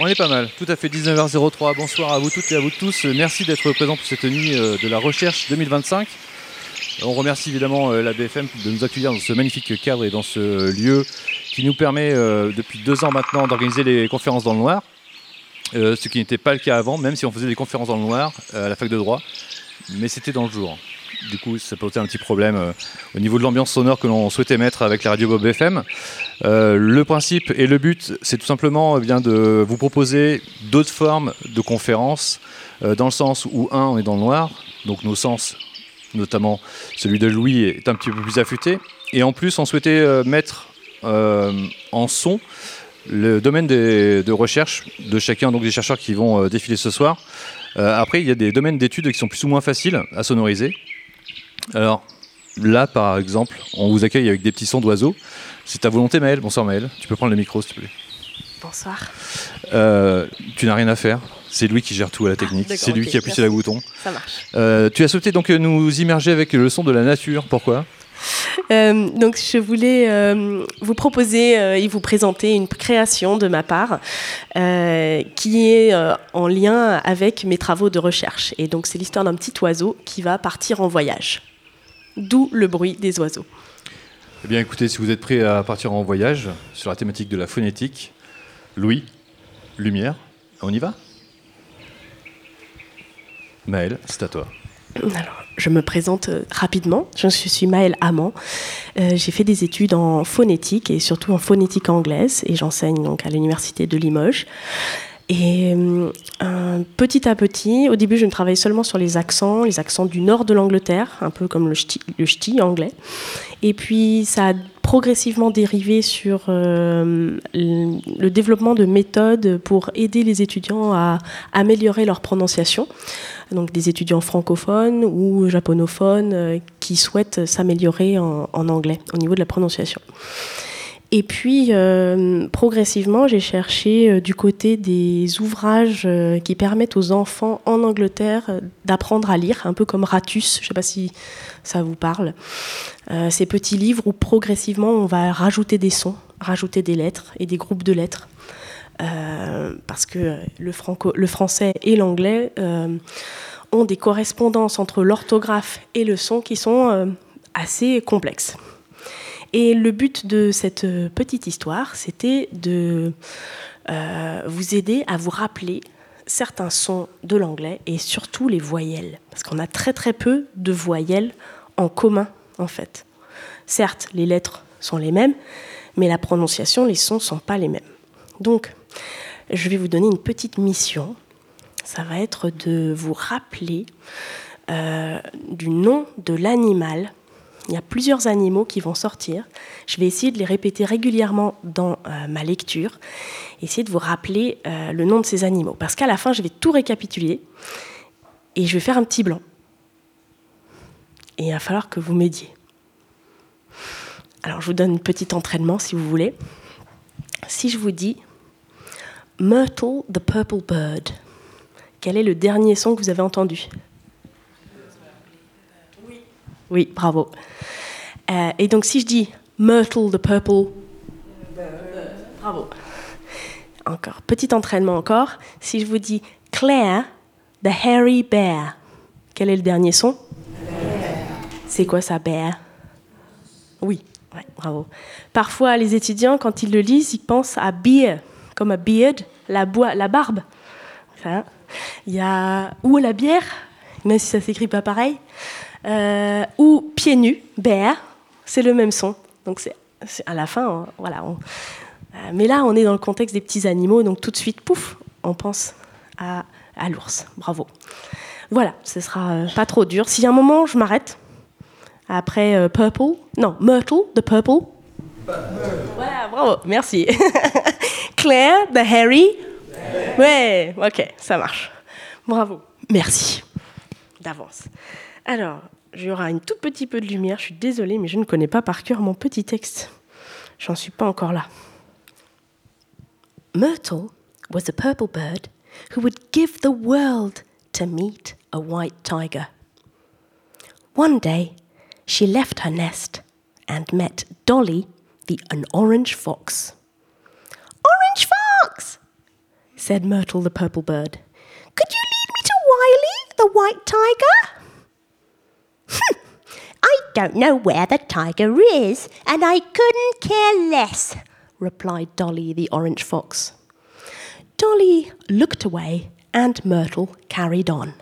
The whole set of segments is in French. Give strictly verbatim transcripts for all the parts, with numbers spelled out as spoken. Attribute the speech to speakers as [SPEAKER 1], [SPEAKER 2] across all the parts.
[SPEAKER 1] On est pas mal, tout à fait, dix-neuf heures zéro trois. Bonsoir à vous toutes et à vous tous. Merci d'être présents pour cette nuit de la recherche deux mille vingt-cinq. On remercie évidemment la B F M de nous accueillir dans ce magnifique cadre et dans ce lieu qui nous permet depuis deux ans maintenant d'organiser les conférences dans le noir. Euh, ce qui n'était pas le cas avant, même si on faisait des conférences dans le noir euh, à la fac de droit, mais c'était dans le jour. Du coup, ça posait un petit problème euh, au niveau de l'ambiance sonore que l'on souhaitait mettre avec la radio Bob F M. Euh, le principe et le but, c'est tout simplement eh bien, de vous proposer d'autres formes de conférences, euh, dans le sens où, un, on est dans le noir, donc nos sens, notamment celui de Louis, est un petit peu plus affûté, et en plus, on souhaitait euh, mettre euh, en son le domaine des, de recherche de chacun, donc des chercheurs qui vont euh, défiler ce soir. Euh, après, il y a des domaines d'études qui sont plus ou moins faciles à sonoriser. Alors là, par exemple, on vous accueille avec des petits sons d'oiseaux. C'est ta volonté, Maëlle. Bonsoir, Maëlle. Tu peux prendre le micro, s'il te plaît.
[SPEAKER 2] Bonsoir.
[SPEAKER 1] Euh, tu n'as rien à faire. C'est lui qui gère tout à la technique. Ah, c'est lui okay, qui appuie sur le bouton.
[SPEAKER 2] Ça marche.
[SPEAKER 1] Euh, tu as souhaité donc nous immerger avec le son de la nature. Pourquoi ?
[SPEAKER 2] Euh, donc je voulais euh, vous proposer euh, et vous présenter une création de ma part euh, qui est euh, en lien avec mes travaux de recherche. Et donc c'est l'histoire d'un petit oiseau qui va partir en voyage. D'où le bruit des oiseaux.
[SPEAKER 1] Eh bien écoutez, si vous êtes prêts à partir en voyage sur la thématique de la phonétique, Louis, lumière, on y va ? Maëlle, c'est à toi.
[SPEAKER 2] Alors, je me présente euh, rapidement. Je suis Maëlle Amand. Euh, j'ai fait des études en phonétique et surtout en phonétique anglaise et j'enseigne donc à l'université de Limoges. Et euh, petit à petit, au début, je ne travaillais seulement sur les accents, les accents du nord de l'Angleterre, un peu comme le ch'ti, le ch'ti anglais. Et puis, ça a progressivement dérivé sur euh, le développement de méthodes pour aider les étudiants à améliorer leur prononciation. Donc des étudiants francophones ou japonophones euh, qui souhaitent s'améliorer en, en anglais au niveau de la prononciation. Et puis, euh, progressivement, j'ai cherché euh, du côté des ouvrages euh, qui permettent aux enfants en Angleterre euh, d'apprendre à lire, un peu comme Ratus, je ne sais pas si ça vous parle. Euh, ces petits livres où progressivement on va rajouter des sons, rajouter des lettres et des groupes de lettres. Euh, parce que le, franco, le français et l'anglais euh, ont des correspondances entre l'orthographe et le son qui sont euh, assez complexes. Et le but de cette petite histoire, c'était de euh, vous aider à vous rappeler certains sons de l'anglais et surtout les voyelles. Parce qu'on a très très peu de voyelles en commun, en fait. Certes, les lettres sont les mêmes, mais la prononciation, les sons ne sont pas les mêmes. Donc, je vais vous donner une petite mission. Ça va être de vous rappeler euh, du nom de l'animal. Il y a plusieurs animaux qui vont sortir. Je vais essayer de les répéter régulièrement dans euh, ma lecture. Essayer de vous rappeler euh, le nom de ces animaux. Parce qu'à la fin, je vais tout récapituler et je vais faire un petit blanc. Et il va falloir que vous m'aidiez. Alors, je vous donne un petit entraînement si vous voulez. Si je vous dis Myrtle the Purple Bird, quel est le dernier son que vous avez entendu ? Oui. Oui, bravo. Euh, et donc, si je dis Myrtle the Purple Bird, bravo. Encore, petit entraînement encore. Si je vous dis Claire the Hairy Bear, quel est le dernier son ? Bear. C'est quoi ça, bear ? Oui. Ouais, bravo. Parfois, les étudiants, quand ils le lisent, ils pensent à beard, comme à beard, la, boi- la barbe. Enfin, il y a ou la bière, même si ça ne s'écrit pas pareil, euh, ou pieds nus, bear, c'est le même son. Donc, c'est, c'est à la fin, on, voilà. On, euh, mais là, on est dans le contexte des petits animaux, donc tout de suite, pouf, on pense à, à l'ours. Bravo. Voilà, ce ne sera euh, pas trop dur. S'il y a un moment, je m'arrête. Après euh, Purple, non, Myrtle, the Purple. Voilà, bravo, merci. Claire, the Hairy. Ouais, ok, ça marche. Bravo, merci d'avance. Alors, il y aura un tout petit peu de lumière, je suis désolée, mais je ne connais pas par cœur mon petit texte. J'en suis pas encore là. Myrtle was a purple bird who would give the world to meet a white tiger. One day, she left her nest and met Dolly, the an orange fox. Orange fox, said Myrtle the purple bird. "Could you lead me to Wiley, the white tiger?" "I don't know where the tiger is, and I couldn't care less," replied Dolly the orange fox. Dolly looked away, and Myrtle carried on.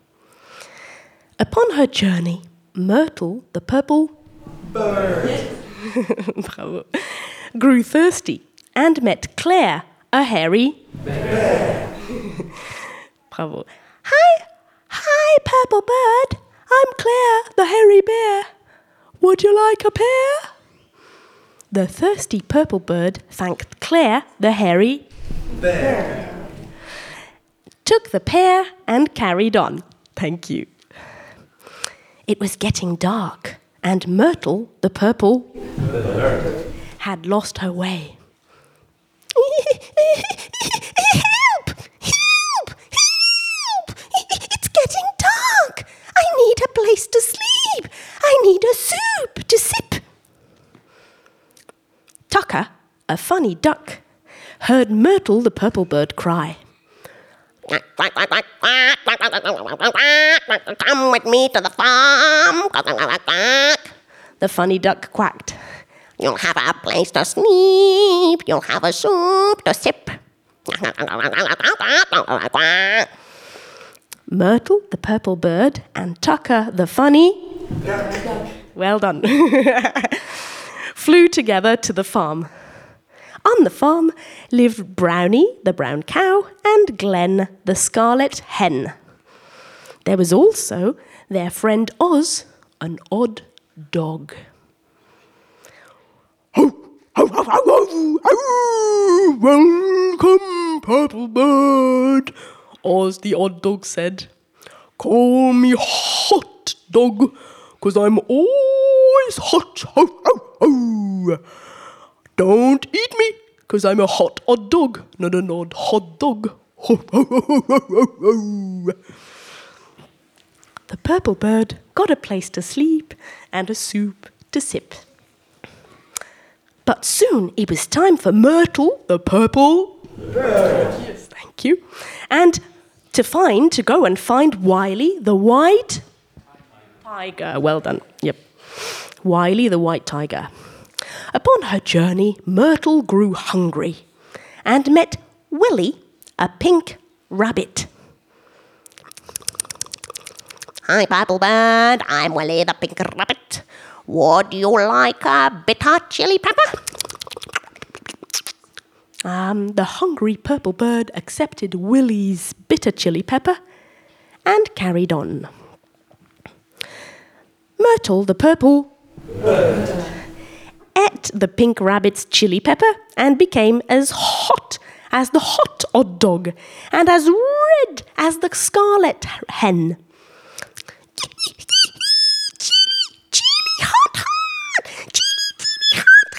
[SPEAKER 2] Upon her journey, Myrtle, the purple bird, Bravo, grew thirsty and met Claire, a hairy bear. Bravo. Hi, hi, purple bird. I'm Claire, the hairy bear. Would you like a pear? The thirsty purple bird thanked Claire, the hairy bear, took the pear and carried on. Thank you. It was getting dark, and Myrtle, the purple bird, had lost her way. Help! Help! Help! It's getting dark. I need a place to sleep. I need a soup to sip. Tucker, a funny duck, heard Myrtle the purple bird cry. "Come with me to the farm." The funny duck quacked. "You'll have a place to sleep. You'll have a soup to sip." Myrtle, the purple bird, and Tucker, the funny duck, well done, flew together to the farm. On the farm lived Brownie, the brown cow, and Glen, the scarlet hen. There was also their friend Oz, an odd dog. "Ho, ho, ho, ho, ho, ho, welcome, purple bird," Oz, the odd dog, said. "Call me hot dog, 'cause I'm always hot, ho, ho, ho. Don't eat me, 'cause I'm a hot odd dog, not an odd hot dog. Ho, ho, ho, ho, ho, ho. The purple bird got a place to sleep and a soup to sip. But soon it was time for Myrtle, the purple bird, yes, thank you, and to find, to go and find Wiley, the white tiger. Well done, yep. Wiley, the white tiger. Upon her journey, Myrtle grew hungry and met Willy, a pink rabbit. "Hi, purple bird. I'm Willy, the pink rabbit. Would you like a bitter chili pepper?" Um, the hungry purple bird accepted Willy's bitter chili pepper and carried on. Myrtle, the purple bird, ate the pink rabbit's chili pepper and became as hot as the hot odd dog and as red as the scarlet hen. "Chili, chili, hot, hot, chili, chili, hot,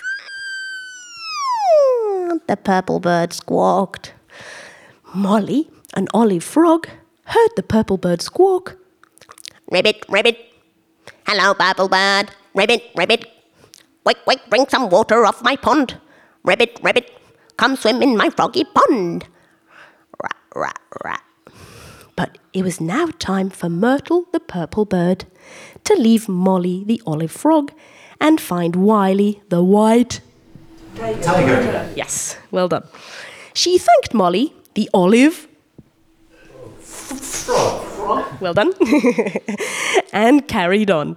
[SPEAKER 2] hot," the purple bird squawked. Molly, an olive frog, heard the purple bird squawk. "Ribbit, ribbit. Hello, purple bird. Ribbit, ribbit. Quick, quick, bring some water off my pond. Ribbit, ribbit, come swim in my froggy pond." Rat, rat, rat. But it was now time for Myrtle, the purple bird, to leave Molly, the olive frog, and find Wiley, the white tiger. Yes, well done. She thanked Molly, the olive frog. Well done. And carried on.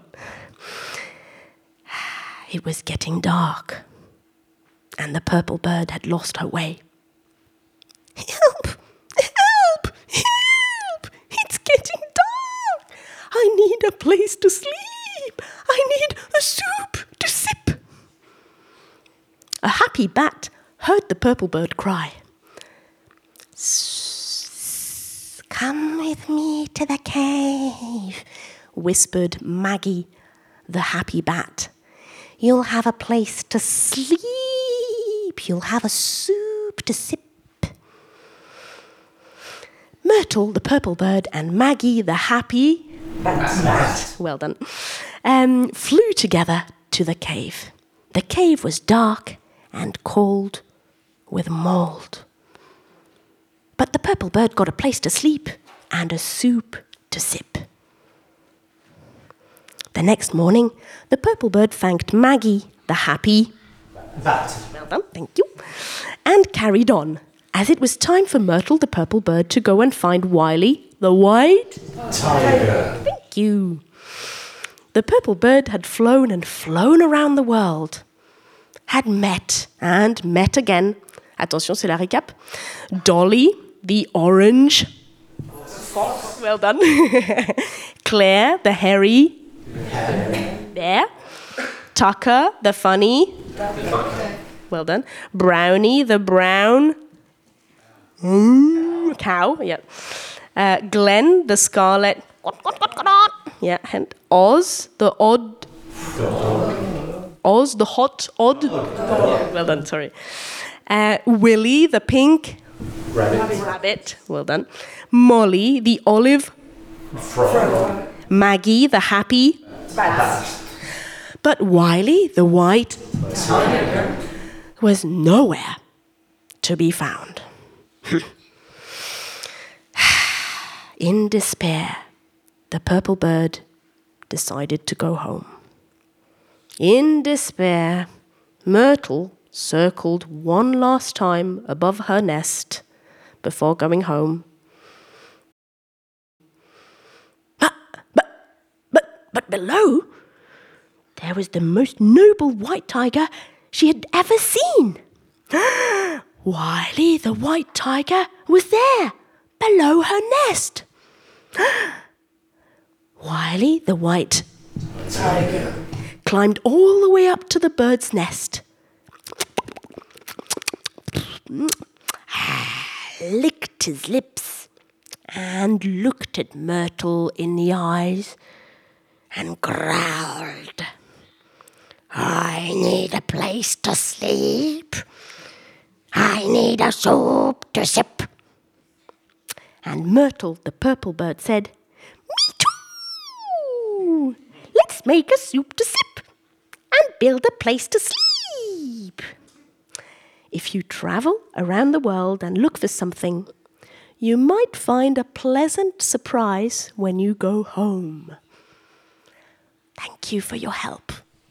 [SPEAKER 2] It was getting dark, and the purple bird had lost her way. "Help! Help! Help! It's getting dark! I need a place to sleep! I need a soup to sip!" A happy bat heard the purple bird cry. "Come with me to the cave," whispered Maggie, the happy bat. "You'll have a place to sleep. You'll have a soup to sip." Myrtle, the purple bird, and Maggie, the happy bat, bat. well done, um, flew together to the cave. The cave was dark and cold with mold. But the purple bird got a place to sleep and a soup to sip. The next morning, the purple bird thanked Maggie, the happy.
[SPEAKER 3] That.
[SPEAKER 2] Well done, thank you. And carried on, as it was time for Myrtle, the purple bird, to go and find Wiley, the white
[SPEAKER 3] Tiger.
[SPEAKER 2] Thank you. The purple bird had flown and flown around the world, had met and met again. Attention, c'est la récap. Dolly, the orange. Well done. Claire, the hairy. Bear. Tucker, the funny. Well done. Brownie, the brown. Mm, cow. Yeah. Uh, Glenn, the scarlet. Yeah. And Oz, the odd. Oz, the hot odd. Yeah, well done. Sorry. Uh, Willie, the pink.
[SPEAKER 3] Rabbit.
[SPEAKER 2] Rabbit. Well done. Molly, the olive.
[SPEAKER 3] Frog.
[SPEAKER 2] Maggie, the happy.
[SPEAKER 3] Bat.
[SPEAKER 2] But Wiley, the white,
[SPEAKER 3] Tiger.
[SPEAKER 2] was nowhere to be found. In despair, the purple bird decided to go home. In despair, Myrtle circled one last time above her nest before going home. But, but, but, but below, there was the most noble white tiger she had ever seen. Wiley, the white tiger, was there, below her nest. Wiley, the white
[SPEAKER 3] Tiger.
[SPEAKER 2] climbed all the way up to the bird's nest. Licked his lips and looked at Myrtle in the eyes and growled, "I need a place to sleep. I need a soup to sip." And Myrtle, the purple bird, said, "Me too! Let's make a soup to sip and build a place to sleep." If you travel around the world and look for something, you might find a pleasant surprise when you go home. Thank you for your help.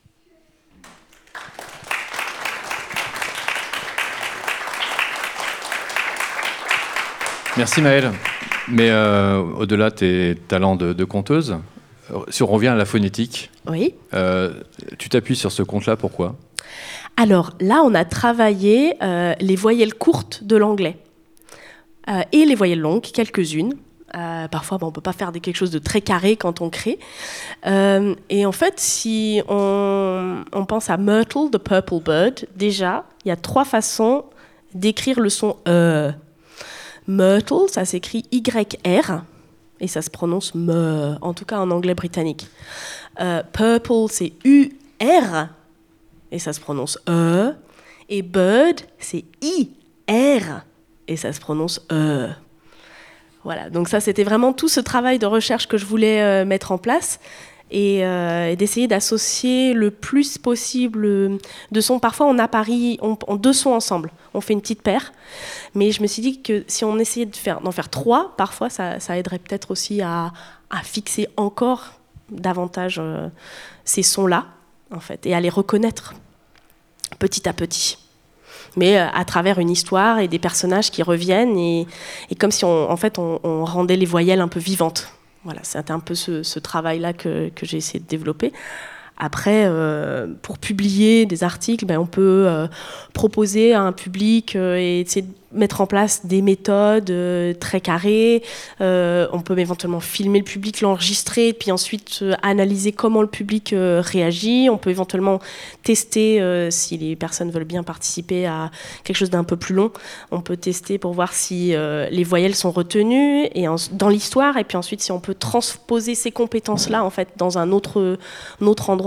[SPEAKER 1] Merci Maëlle. Mais euh, au-delà de tes talents de, de conteuse, si on revient à la phonétique,
[SPEAKER 2] Oui.
[SPEAKER 1] euh, tu t'appuies sur ce compte-là, pourquoi ?
[SPEAKER 2] Alors là, on a travaillé euh, les voyelles courtes de l'anglais euh, et les voyelles longues, quelques-unes. Euh, parfois, bon, on ne peut pas faire des, quelque chose de très carré quand on crée. Euh, et en fait, si on, on pense à Myrtle, the purple bird, déjà, il y a trois façons d'écrire le son E. Myrtle, ça s'écrit Y R et ça se prononce me, en tout cas en anglais britannique. Euh, purple, c'est U R et ça se prononce E. Et bird, c'est I R et ça se prononce E. Voilà, donc ça, c'était vraiment tout ce travail de recherche que je voulais euh, mettre en place et, euh, et d'essayer d'associer le plus possible de sons. Parfois, on apparie on, on deux sons ensemble, on fait une petite paire. Mais je me suis dit que si on essayait de faire, d'en faire trois, parfois, ça, ça aiderait peut-être aussi à, à fixer encore davantage euh, ces sons-là, en fait, et à les reconnaître petit à petit. Mais euh, à travers une histoire et des personnages qui reviennent, et, et comme si on, en fait, on, on rendait les voyelles un peu vivantes. Voilà, c'était un peu ce, ce travail-là que, que j'ai essayé de développer. Après, euh, pour publier des articles, ben, on peut euh, proposer à un public euh, et essayer de mettre en place des méthodes euh, très carrées. Euh, on peut éventuellement filmer le public, l'enregistrer, puis ensuite euh, analyser comment le public euh, réagit. On peut éventuellement tester, euh, si les personnes veulent bien participer à quelque chose d'un peu plus long, on peut tester pour voir si euh, les voyelles sont retenues et en, dans l'histoire, et puis ensuite si on peut transposer ces compétences-là en fait, dans un autre, un autre endroit.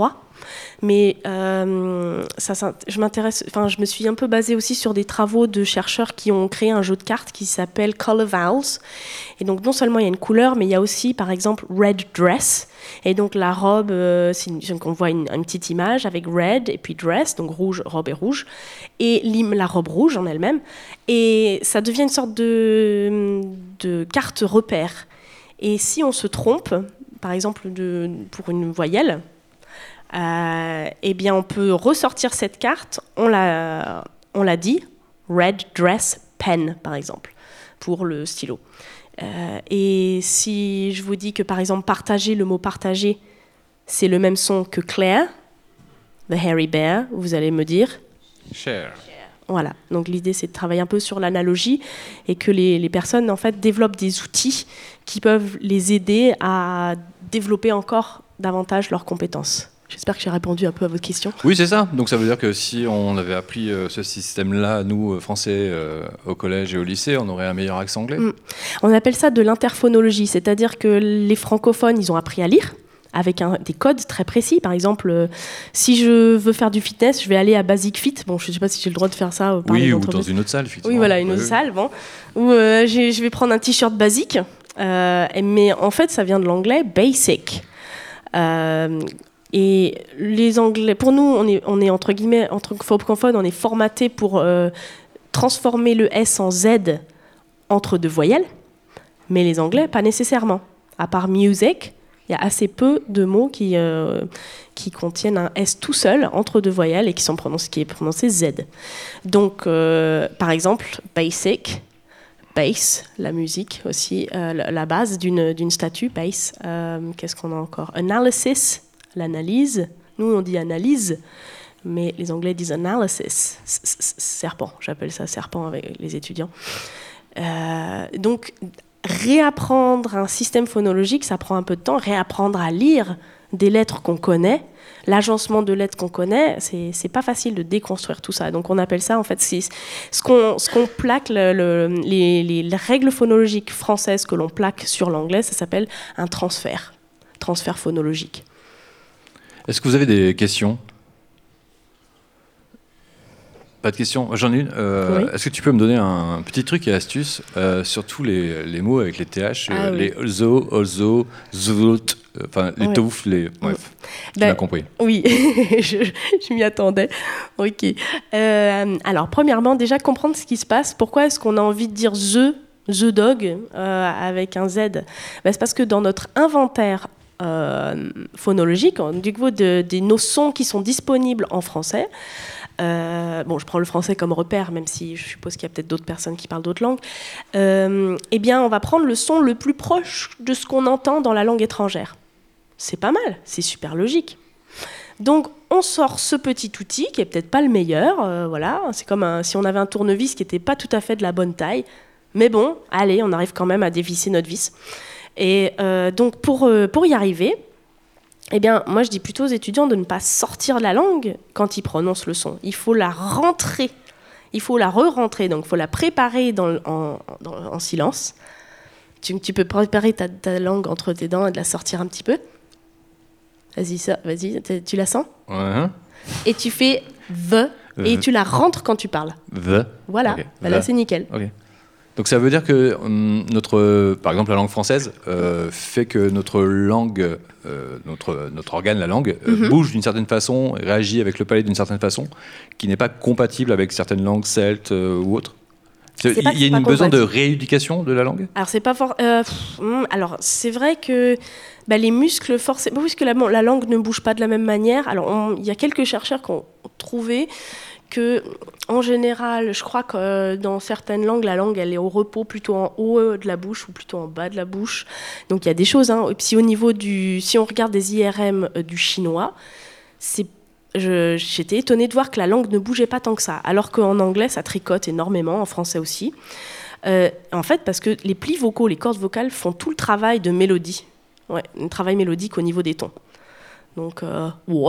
[SPEAKER 2] Mais euh, ça, ça, je m'intéresse, enfin, je me suis un peu basée aussi sur des travaux de chercheurs qui ont créé un jeu de cartes qui s'appelle Color Vowels. Et donc non seulement il y a une couleur, mais il y a aussi par exemple Red Dress. Et donc la robe, euh, c'est une, donc on voit une, une petite image avec Red et puis Dress, donc rouge, robe et rouge, et la robe rouge en elle-même. Et ça devient une sorte de, de carte repère. Et si on se trompe, par exemple de, pour une voyelle, euh, eh bien on peut ressortir cette carte, on l'a, on l'a dit, Red Dress Pen par exemple, pour le stylo. Euh, et si je vous dis que par exemple partager, le mot partager, c'est le même son que Claire, The Hairy Bear, vous allez me dire
[SPEAKER 1] Share.
[SPEAKER 2] Voilà, donc l'idée c'est de travailler un peu sur l'analogie et que les, les personnes en fait développent des outils qui peuvent les aider à développer encore davantage leurs compétences. J'espère que j'ai répondu un peu à votre question.
[SPEAKER 1] Oui, c'est ça. Donc ça veut dire que si on avait appris euh, ce système-là, nous, euh, français, euh, au collège et au lycée, on aurait un meilleur accent anglais.
[SPEAKER 2] Mmh. On appelle ça de l'interphonologie, c'est-à-dire que les francophones, ils ont appris à lire avec un, des codes très précis. Par exemple, euh, si je veux faire du fitness, je vais aller à Basic Fit. Bon, je ne sais pas si j'ai le droit de faire ça. Euh,
[SPEAKER 1] oui, ou dans une autre salle, effectivement.
[SPEAKER 2] Oui, voilà, une autre oui. salle. Bon. Où euh, je vais prendre un t-shirt basique. Euh, mais en fait, ça vient de l'anglais basic. Euh, et les Anglais, pour nous, on est, on est entre guillemets, entre francophones, on est formaté pour euh, transformer le S en Z entre deux voyelles. Mais les Anglais, pas nécessairement. À part music, il y a assez peu de mots qui, euh, qui contiennent un S tout seul entre deux voyelles et qui, sont prononcés, qui est prononcé Z. Donc, euh, par exemple, basic, bass, la musique aussi, euh, la, la base d'une, d'une statue, bass. Euh, qu'est-ce qu'on a encore? Analysis, l'analyse. Nous, on dit analyse, mais les Anglais disent analysis. Serpent, j'appelle ça serpent avec les étudiants. Euh, donc, réapprendre un système phonologique, ça prend un peu de temps. Réapprendre à lire des lettres qu'on connaît, l'agencement de lettres qu'on connaît, c'est, c'est pas facile de déconstruire tout ça. Donc on appelle ça, en fait, c'est ce qu'on, ce qu'on plaque, le, le, les, les, les règles phonologiques françaises que l'on plaque sur l'anglais, ça s'appelle un transfert, transfert phonologique.
[SPEAKER 1] Est-ce que vous avez des questions ? Pas de questions. J'en ai une. Euh, oui. Est-ce que tu peux me donner un petit truc et astuce euh, sur tous les, les mots avec les T H,
[SPEAKER 2] ah,
[SPEAKER 1] euh,
[SPEAKER 2] oui.
[SPEAKER 1] les zo, ozo, zout, enfin les ouais. touf, les. Bref, tu
[SPEAKER 2] ben,
[SPEAKER 1] m'as compris.
[SPEAKER 2] Oui, je, je m'y attendais. Ok. Euh, alors, premièrement, déjà comprendre ce qui se passe. Pourquoi est-ce qu'on a envie de dire the, the dog euh, avec un Z ? Ben, c'est parce que dans notre inventaire euh, phonologique, du coup, de, des nos sons qui sont disponibles en français. Euh, bon, je prends le français comme repère, même si je suppose qu'il y a peut-être d'autres personnes qui parlent d'autres langues. Euh, eh bien, on va prendre le son le plus proche de ce qu'on entend dans la langue étrangère. C'est pas mal, c'est super logique. Donc, on sort ce petit outil qui est peut-être pas le meilleur. Euh, voilà, c'est comme un, si on avait un tournevis qui n'était pas tout à fait de la bonne taille. Mais bon, allez, on arrive quand même à dévisser notre vis. Et euh, donc, pour, euh, pour y arriver, eh bien, moi, je dis plutôt aux étudiants de ne pas sortir la langue quand ils prononcent le son. Il faut la rentrer. Il faut la re-rentrer. Donc, il faut la préparer dans, en, dans, en silence. Tu, tu peux préparer ta, ta langue entre tes dents et de la sortir un petit peu. Vas-y, ça, vas-y, tu la sens ?
[SPEAKER 1] Ouais.
[SPEAKER 2] Et tu fais the, et tu la rentres quand tu parles.
[SPEAKER 1] The.
[SPEAKER 2] Voilà,
[SPEAKER 1] Okay.
[SPEAKER 2] bah là, c'est nickel.
[SPEAKER 1] Ok. Donc ça veut dire que hum, notre, par exemple, la langue française euh, fait que notre langue, euh, notre, notre organe, la langue, euh, mm-hmm. bouge d'une certaine façon, réagit avec le palais d'une certaine façon, qui n'est pas compatible avec certaines langues celtes euh, ou autres. Il y a un besoin de rééducation de la langue ?
[SPEAKER 2] Alors c'est pas for- euh, pff, mm, alors c'est vrai que bah, les muscles forcément, puisque la, bon, la langue ne bouge pas de la même manière. Alors il y a quelques chercheurs qui ont trouvé que, en général, je crois que euh, dans certaines langues, la langue elle est au repos plutôt en haut de la bouche ou plutôt en bas de la bouche. Donc il y a des choses. Hein. Et puis au niveau du, si on regarde des I R M euh, du chinois, c'est Je, j'étais étonnée de voir que la langue ne bougeait pas tant que ça, alors qu'en anglais, ça tricote énormément, en français aussi. Euh, en fait, parce que les plis vocaux, les cordes vocales font tout le travail de mélodie. Ouais, un travail mélodique au niveau des tons. Donc, euh,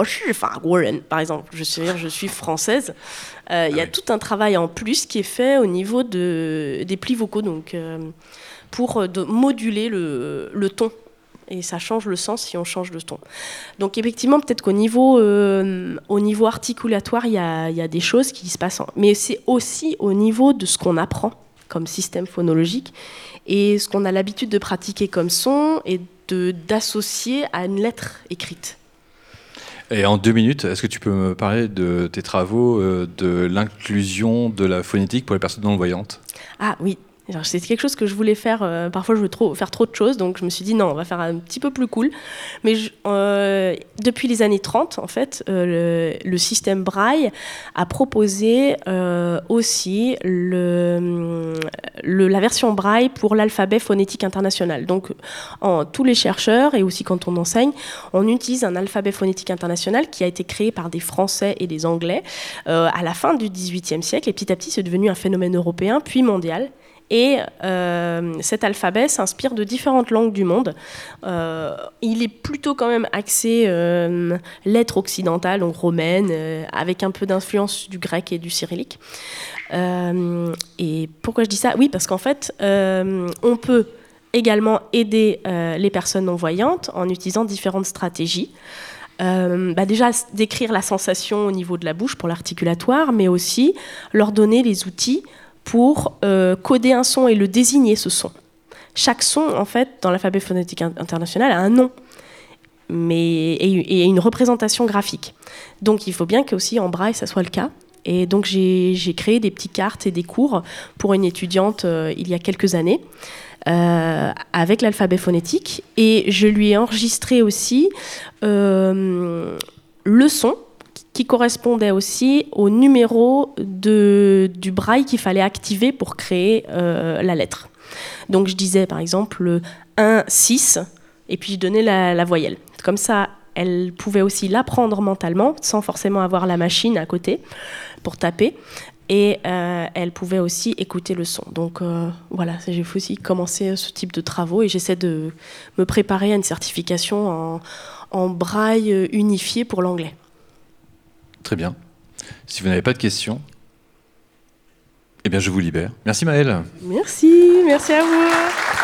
[SPEAKER 2] par exemple, je suis, je suis française. Il euh, y a tout un travail en plus qui est fait au niveau de, des plis vocaux, donc, euh, pour de moduler le, le ton et ça change le sens si on change de ton. Donc effectivement, peut-être qu'au niveau, euh, au niveau articulatoire, il y a, y a des choses qui se passent, en... mais c'est aussi au niveau de ce qu'on apprend comme système phonologique et ce qu'on a l'habitude de pratiquer comme son et de, d'associer à une lettre écrite.
[SPEAKER 1] Et en deux minutes, est-ce que tu peux me parler de tes travaux euh, de l'inclusion de la phonétique pour les personnes non-voyantes ?
[SPEAKER 2] Ah oui. Alors, c'est quelque chose que je voulais faire, euh, parfois je veux trop, faire trop de choses, donc je me suis dit non, on va faire un petit peu plus cool. Mais je, euh, depuis les années trente, en fait, euh, le, le système Braille a proposé euh, aussi le, le, la version Braille pour l'alphabet phonétique international. Donc en, tous les chercheurs, et aussi quand on enseigne, on utilise un alphabet phonétique international qui a été créé par des Français et des Anglais euh, à la fin du dix-huitième siècle, et petit à petit c'est devenu un phénomène européen, puis mondial. Et euh, cet alphabet s'inspire de différentes langues du monde. Euh, il est plutôt quand même axé euh, lettres occidentales, donc romaines, euh, avec un peu d'influence du grec et du cyrillique. Euh, et pourquoi je dis ça ? Oui, parce qu'en fait, euh, on peut également aider euh, les personnes non-voyantes en utilisant différentes stratégies. Euh, bah déjà décrire la sensation au niveau de la bouche pour l'articulatoire, mais aussi leur donner les outils pour euh, coder un son et le désigner, ce son. Chaque son, en fait, dans l'alphabet phonétique international, a un nom mais, et, et une représentation graphique. Donc, il faut bien qu'aussi en braille, ça soit le cas. Et donc, j'ai, j'ai créé des petites cartes et des cours pour une étudiante euh, il y a quelques années euh, avec l'alphabet phonétique. Et je lui ai enregistré aussi euh, le son qui correspondait aussi au numéro de, du braille qu'il fallait activer pour créer euh, la lettre. Donc je disais par exemple le un, six, et puis je donnais la, la voyelle. Comme ça, elle pouvait aussi l'apprendre mentalement, sans forcément avoir la machine à côté pour taper. Et euh, elle pouvait aussi écouter le son. Donc euh, voilà, j'ai aussi commencé ce type de travaux et j'essaie de me préparer à une certification en, en braille unifié pour l'anglais.
[SPEAKER 1] Très bien. Si vous n'avez pas de questions, eh bien je vous libère. Merci Maëlle.
[SPEAKER 2] Merci, merci à vous.